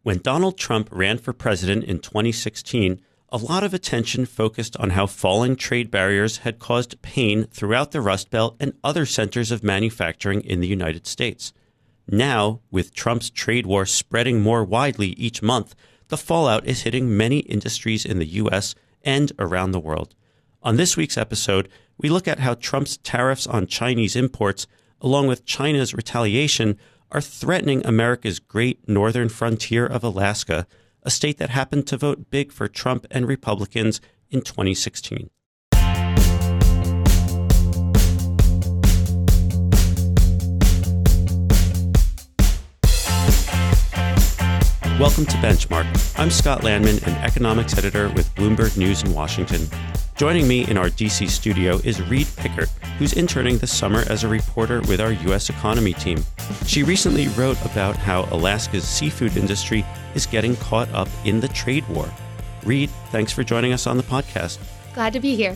When Donald Trump ran for president in 2016, a lot of attention focused on how falling trade barriers had caused pain throughout the Rust Belt and other centers of manufacturing in the United States. Now, with Trump's trade war spreading more widely each month, the fallout is hitting many industries in the U.S. and around the world. On this week's episode, we look at how Trump's tariffs on Chinese imports, along with China's retaliation, are threatening America's great northern frontier of Alaska, a state that happened to vote big for Trump and Republicans in 2016. Welcome to Benchmark. I'm Scott Landman, an economics editor with Bloomberg News in Washington. Joining me in our DC studio is Reed Pickert, who's interning this summer as a reporter with our U.S. economy team. She recently wrote about how Alaska's seafood industry is getting caught up in the trade war. Reed, thanks for joining us on the podcast. Glad to be here.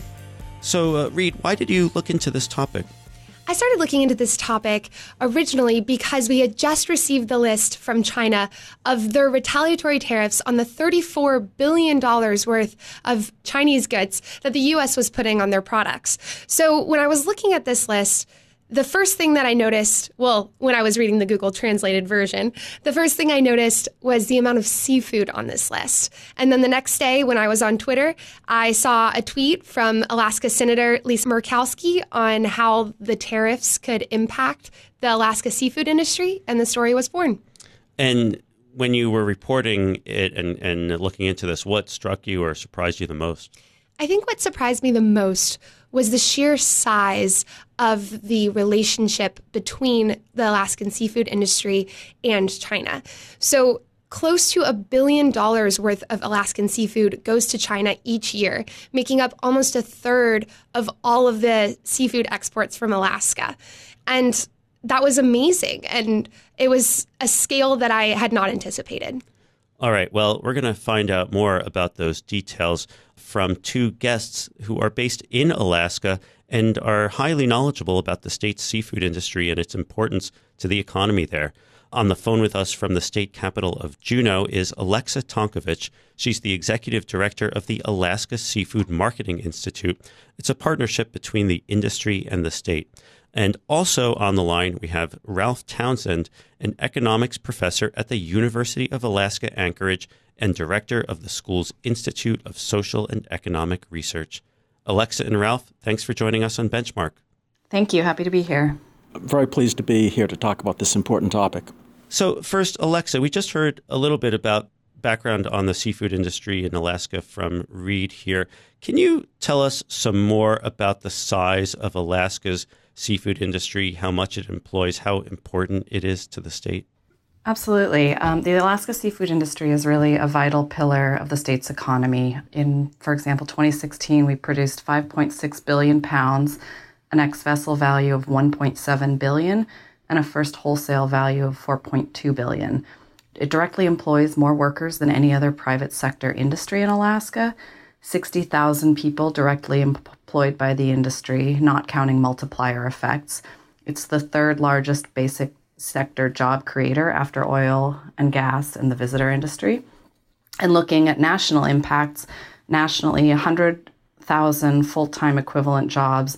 So, Reed, why did you look into this topic? I started looking into this topic originally because we had just received the list from China of their retaliatory tariffs on the $34 billion worth of Chinese goods that the U.S. was putting on their products. So when I was looking at this list, the first thing that I noticed, when I was reading the Google translated version, the first thing I noticed was the amount of seafood on this list. And then the next day when I was on Twitter, I saw a tweet from Alaska Senator Lisa Murkowski on how the tariffs could impact the Alaska seafood industry, and the story was born. And when you were reporting it and looking into this, what struck you or surprised you the most? I think what surprised me the most was the sheer size of the relationship between the Alaskan seafood industry and China. So close to $1 billion worth of Alaskan seafood goes to China each year, making up almost a third of all of the seafood exports from Alaska. And that was amazing. And it was a scale that I had not anticipated. All right. Well, we're going to find out more about those details from two guests who are based in Alaska and are highly knowledgeable about the state's seafood industry and its importance to the economy there. On the phone with us from the state capital of Juneau is Alexa Tonkovich. She's the executive director of the Alaska Seafood Marketing Institute. It's a partnership between the industry and the state. And also on the line, we have Ralph Townsend, an economics professor at the University of Alaska Anchorage and director of the school's Institute of Social and Economic Research. Alexa and Ralph, thanks for joining us on Benchmark. Thank you. Happy to be here. I'm very pleased to be here to talk about this important topic. So first, Alexa, we just heard a little bit about background on the seafood industry in Alaska from Reed here. Can you tell us some more about the size of Alaska's seafood industry, how much it employs, how important it is to the state? Absolutely. The Alaska seafood industry is really a vital pillar of the state's economy. In, for example, 2016, we produced 5.6 billion pounds, an ex-vessel value of 1.7 billion, and a first wholesale value of 4.2 billion. It directly employs more workers than any other private sector industry in Alaska. 60,000 people directly employed by the industry, not counting multiplier effects. It's the third largest basic sector job creator after oil and gas and the visitor industry. And looking at national impacts, nationally, 100,000 full-time equivalent jobs,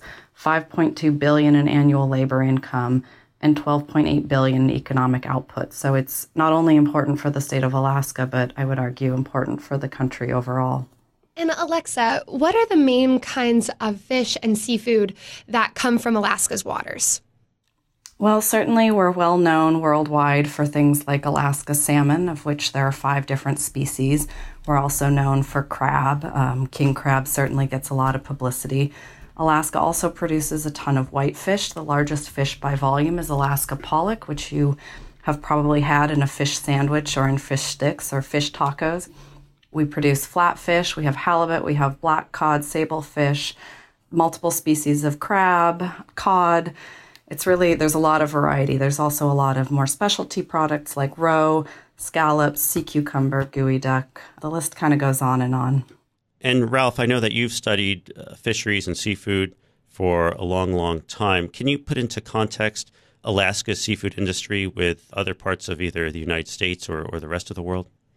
5.2 billion in annual labor income, and 12.8 billion in economic output. So it's not only important for the state of Alaska, but I would argue important for the country overall. And Alexa, what are the main kinds of fish and seafood that come from Alaska's waters? Well, certainly we're well known worldwide for things like Alaska salmon, of which there are 5 different species. We're also known for crab. King crab certainly gets a lot of publicity. Alaska also produces a ton of whitefish. The largest fish by volume is Alaska pollock, which you have probably had in a fish sandwich or in fish sticks or fish tacos. We produce flatfish, we have halibut, we have black cod, sablefish, multiple species of crab, cod. There's a lot of variety. There's also a lot of more specialty products like roe, scallops, sea cucumber, gooey duck. The list kind of goes on and on. And Ralph, I know that you've studied fisheries and seafood for a long, long time. Can you put into context Alaska's seafood industry with other parts of either the United States or the rest of the world?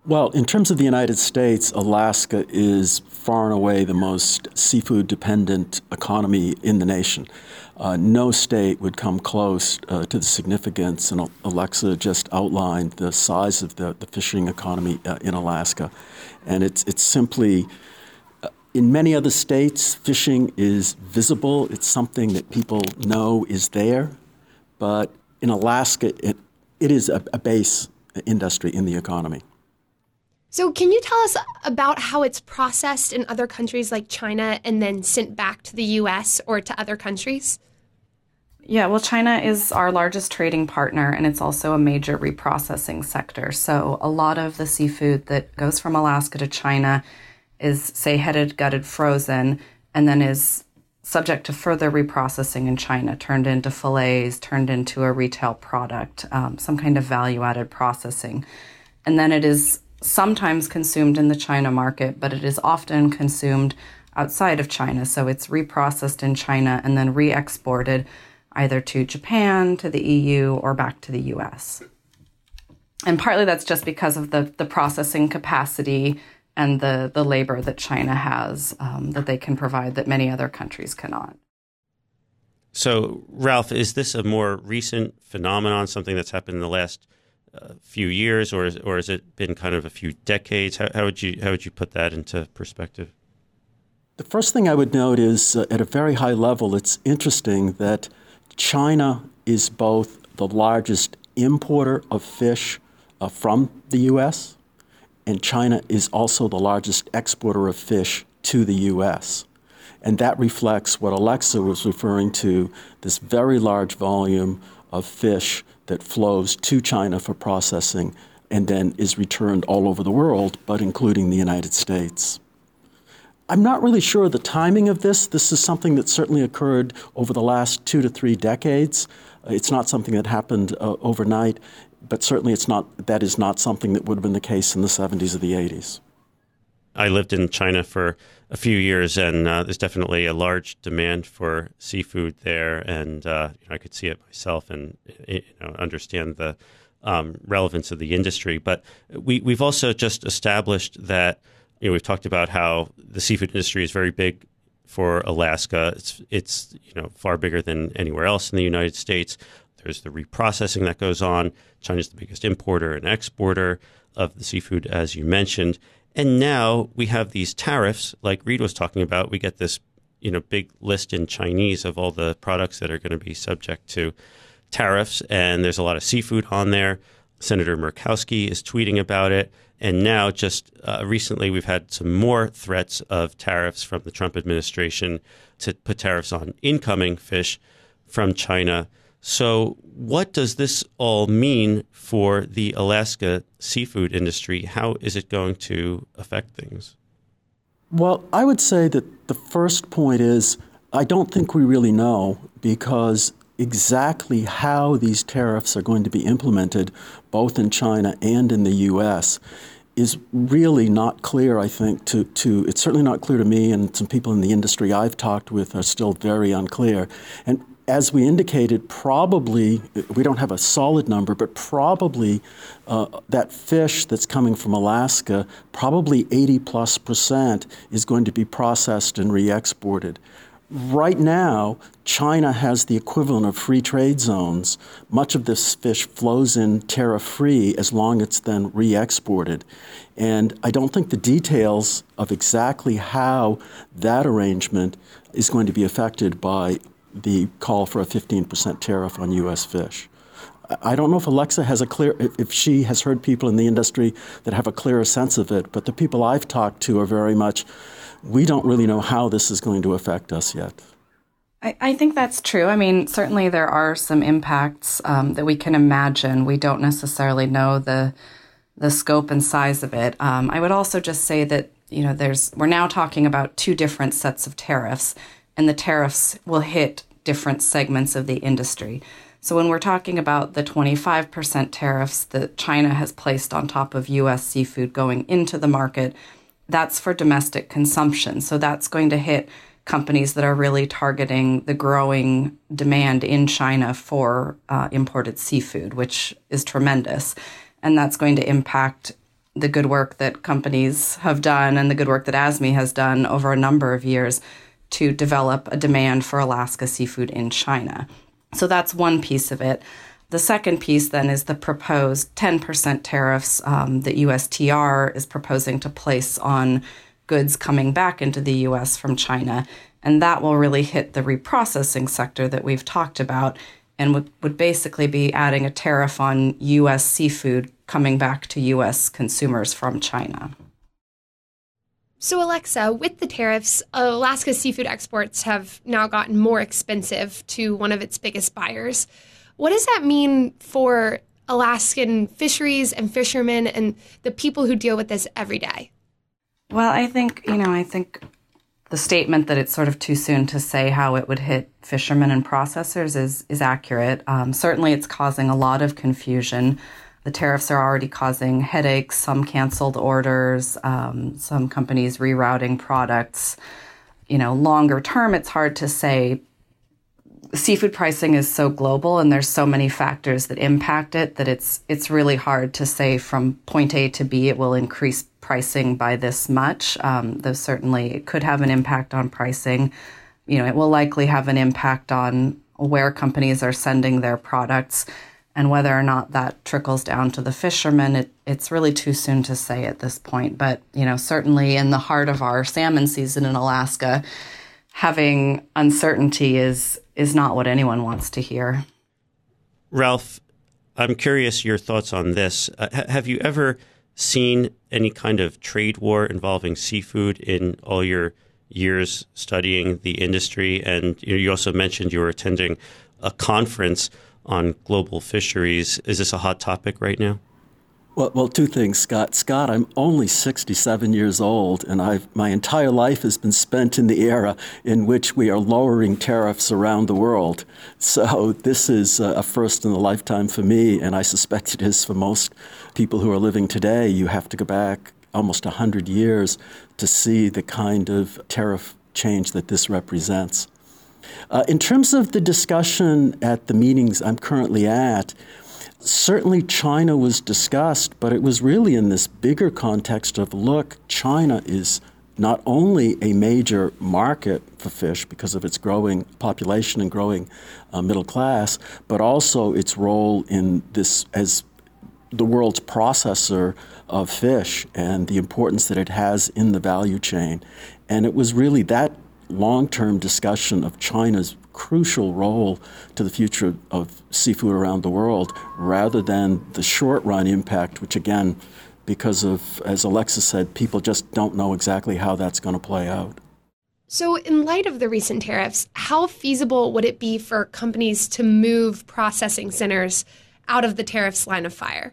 Well, in terms of the United States, Alaska is far and away the most seafood-dependent economy in the nation. No state would come close to the significance, and Alexa just outlined the size of the fishing economy in Alaska. And it's simply, in many other states, fishing is visible. It's something that people know is there. But in Alaska, it is a base industry in the economy. So can you tell us about how it's processed in other countries like China and then sent back to the U.S. or to other countries? Yeah, well, China is our largest trading partner, and it's also a major reprocessing sector. So a lot of the seafood that goes from Alaska to China is, say, headed, gutted, frozen, and then is subject to further reprocessing in China, turned into fillets, turned into a retail product, some kind of value-added processing. And then it is sometimes consumed in the China market, but it is often consumed outside of China. So it's reprocessed in China and then re-exported either to Japan, to the EU, or back to the US. And partly that's just because of the processing capacity and the labor that China has that they can provide that many other countries cannot. So, Ralph, is this a more recent phenomenon, something that's happened in the last few years, or has it been kind of a few decades? How would you put that into perspective? The first thing I would note is, at a very high level, it's interesting that China is both the largest importer of fish from the U.S., and China is also the largest exporter of fish to the U.S. And that reflects what Alexa was referring to, this very large volume of fish that flows to China for processing and then is returned all over the world, but including the United States. I'm not really sure of the timing of this. This is something that certainly occurred over the last 2 to 3 decades. It's not something that happened overnight, but certainly that is not something that would have been the case in the 70s or the 80s. I lived in China for a few years, and there's definitely a large demand for seafood there, and I could see it myself and understand the relevance of the industry. But we've also just established that we've talked about how the seafood industry is very big for Alaska. It's far bigger than anywhere else in the United States. There's the reprocessing that goes on. China's the biggest importer and exporter of the seafood, as you mentioned. And now we have these tariffs, like Reed was talking about. We get this, big list in Chinese of all the products that are going to be subject to tariffs. And there's a lot of seafood on there. Senator Murkowski is tweeting about it. And now just recently we've had some more threats of tariffs from the Trump administration to put tariffs on incoming fish from China. So what does this all mean for the Alaska seafood industry? How is it going to affect things? Well, I would say that the first point is I don't think we really know, because exactly how these tariffs are going to be implemented, both in China and in the U.S., is really not clear, I think, it's certainly not clear to me, and some people in the industry I've talked with are still very unclear. And as we indicated, probably, we don't have a solid number, but probably that fish that's coming from Alaska, probably 80+% is going to be processed and re-exported. Right now, China has the equivalent of free trade zones. Much of this fish flows in tariff-free as long as it's then re-exported. And I don't think the details of exactly how that arrangement is going to be affected by the call for a 15% tariff on U.S. fish. I don't know if Alexa has if she has heard people in the industry that have a clearer sense of it, but the people I've talked to are very much, we don't really know how this is going to affect us yet. I think that's true. I mean, certainly there are some impacts that we can imagine. We don't necessarily know the scope and size of it. I would also just say that, we're now talking about 2 different sets of tariffs, and the tariffs will hit different segments of the industry. So when we're talking about the 25% tariffs that China has placed on top of U.S. seafood going into the market, that's for domestic consumption. So that's going to hit companies that are really targeting the growing demand in China for imported seafood, which is tremendous. And that's going to impact the good work that companies have done and the good work that ASME has done over a number of years to develop a demand for Alaska seafood in China. So that's one piece of it. The second piece then is the proposed 10% tariffs that USTR is proposing to place on goods coming back into the U.S. from China. And that will really hit the reprocessing sector that we've talked about and would basically be adding a tariff on U.S. seafood coming back to U.S. consumers from China. So, Alexa, with the tariffs, Alaska's seafood exports have now gotten more expensive to one of its biggest buyers. What does that mean for Alaskan fisheries and fishermen and the people who deal with this every day? Well, I think the statement that it's sort of too soon to say how it would hit fishermen and processors is accurate. Certainly, it's causing a lot of confusion. The tariffs are already causing headaches, some canceled orders, some companies rerouting products. Longer term, it's hard to say. Seafood pricing is so global and there's so many factors that impact it that it's really hard to say from point A to B it will increase pricing by this much. Though certainly it could have an impact on pricing. It will likely have an impact on where companies are sending their products and whether or not that trickles down to the fishermen. It's really too soon to say at this point. But, certainly in the heart of our salmon season in Alaska, having uncertainty is not what anyone wants to hear. Ralph, I'm curious your thoughts on this. Have you ever seen any kind of trade war involving seafood in all your years studying the industry? And you also mentioned you were attending a conference on global fisheries. Is this a hot topic right now? Well, two things, Scott. Scott, I'm only 67 years old, and my entire life has been spent in the era in which we are lowering tariffs around the world. So this is a first in a lifetime for me, and I suspect it is for most people who are living today. You have to go back almost 100 years to see the kind of tariff change that this represents. In terms of the discussion at the meetings I'm currently at, certainly China was discussed, but it was really in this bigger context of, look, China is not only a major market for fish because of its growing population and growing middle class, but also its role in this as the world's processor of fish and the importance that it has in the value chain. And it was really that long-term discussion of China's crucial role to the future of seafood around the world rather than the short-run impact, which again, because of, as Alexa said, people just don't know exactly how that's going to play out. So in light of the recent tariffs, how feasible would it be for companies to move processing centers out of the tariffs line of fire?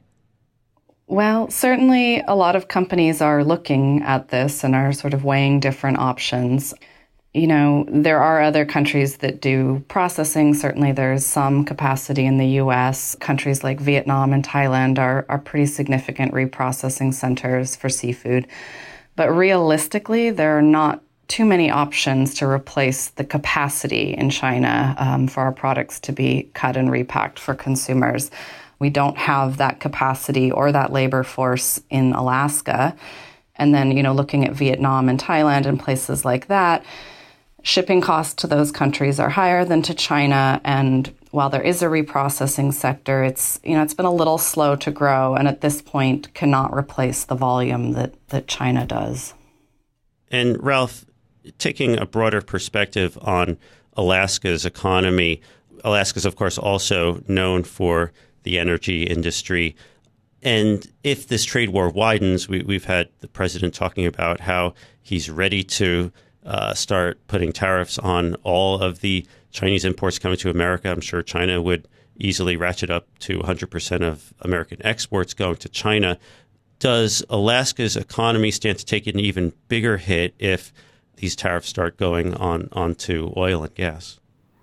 Well, certainly a lot of companies are looking at this and are sort of weighing different options. There are other countries that do processing. Certainly there's some capacity in the U.S. Countries like Vietnam and Thailand are pretty significant reprocessing centers for seafood. But realistically, there are not too many options to replace the capacity in China for our products to be cut and repacked for consumers. We don't have that capacity or that labor force in Alaska. And then, looking at Vietnam and Thailand and places like that, shipping costs to those countries are higher than to China. And while there is a reprocessing sector, it's been a little slow to grow and at this point cannot replace the volume that China does. And Ralph, taking a broader perspective on Alaska's economy, Alaska's, of course, also known for the energy industry. And if this trade war widens, we've had the president talking about how he's ready to start putting tariffs on all of the Chinese imports coming to America. I'm sure China would easily ratchet up to 100% of American exports going to China. Does Alaska's economy stand to take an even bigger hit if these tariffs start going onto oil and gas?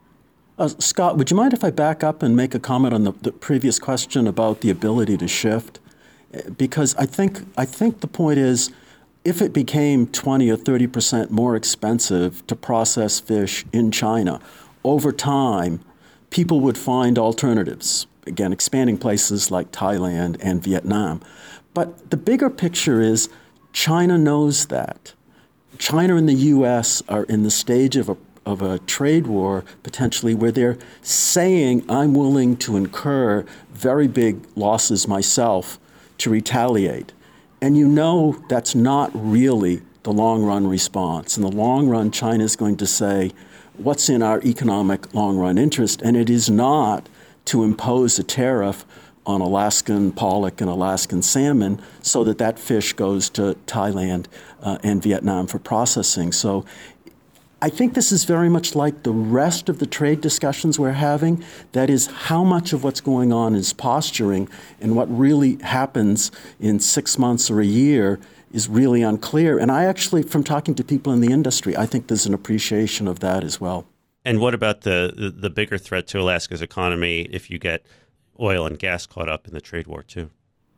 Scott, would you mind if I back up and make a comment on the previous question about the ability to shift? Because I think the point is, if it became 20 or 30% more expensive to process fish in China, over time, people would find alternatives. again, expanding places like Thailand and Vietnam. But the bigger picture is China knows that. China and the U.S. are in the stage of a trade war, potentially, where they're saying, I'm willing to incur very big losses myself to retaliate. And you know that's not really the long-run response. In the long run, China is going to say, what's in our economic long-run interest? And it is not to impose a tariff on Alaskan pollock and Alaskan salmon so that fish goes to Thailand and Vietnam for processing. So I think this is very much like the rest of the trade discussions we're having. That is, how much of what's going on is posturing, and what really happens in 6 months or a year is really unclear. And I actually, from talking to people in the industry, I think there's an appreciation of that as well. And what about the bigger threat to Alaska's economy if you get oil and gas caught up in the trade war too?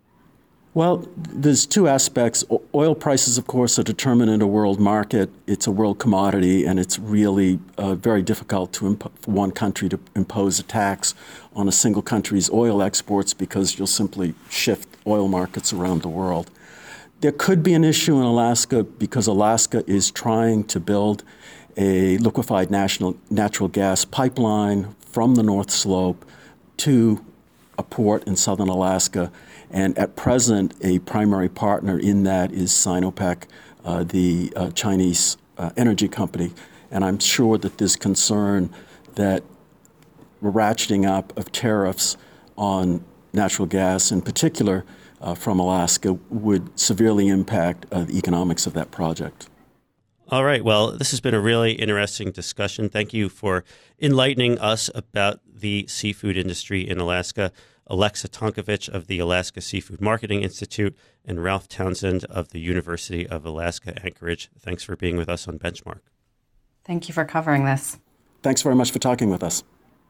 Well, there's two aspects. Oil prices, of course, are determined in a world market. It's a world commodity, and it's really very difficult for one country to impose a tax on a single country's oil exports because you'll simply shift oil markets around the world. There could be an issue in Alaska because Alaska is trying to build a liquefied natural gas pipeline from the North Slope to a port in southern Alaska. And at present, a primary partner in that is Sinopec, the Chinese energy company. And I'm sure that there's concern that ratcheting up of tariffs on natural gas in particular from Alaska would severely impact the economics of that project. All right. Well, this has been a really interesting discussion. Thank you for enlightening us about the seafood industry in Alaska. Alexa Tonkovich of the Alaska Seafood Marketing Institute and Ralph Townsend of the University of Alaska Anchorage. Thanks for being with us on Benchmark. Thank you for covering this. Thanks very much for talking with us.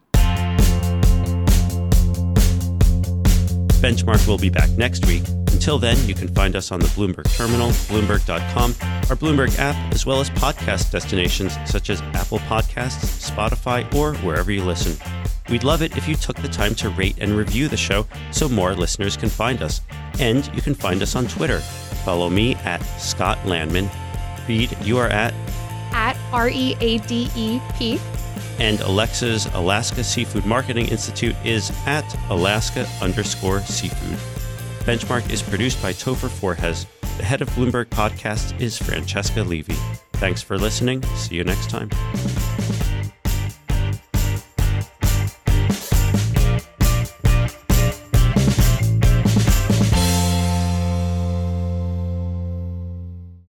Benchmark will be back next week. Until then, you can find us on the Bloomberg Terminal, Bloomberg.com, our Bloomberg app, as well as podcast destinations such as Apple Podcasts, Spotify, or wherever you listen. We'd love it if you took the time to rate and review the show so more listeners can find us. And you can find us on Twitter. Follow me at Scott Landman. Reed, you are at READEP. And Alexa's Alaska Seafood Marketing Institute is at Alaska_seafood. Benchmark is produced by Topher Forhes. The head of Bloomberg Podcasts is Francesca Levy. Thanks for listening. See you next time.